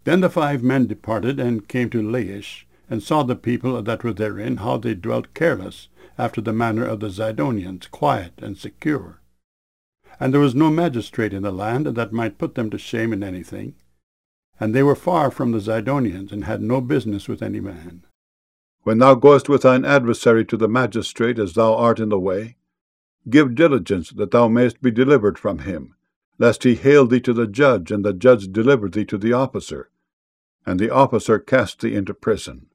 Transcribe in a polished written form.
Then the 5 men departed, and came to Laish, and saw the people that were therein, how they dwelt careless, after the manner of the Zidonians, quiet and secure. And there was no magistrate in the land that might put them to shame in anything. And they were far from the Zidonians, and had no business with any man. When thou goest with thine adversary to the magistrate, as thou art in the way, give diligence that thou mayest be delivered from him, lest he hale thee to the judge, and the judge deliver thee to the officer, and the officer cast thee into prison.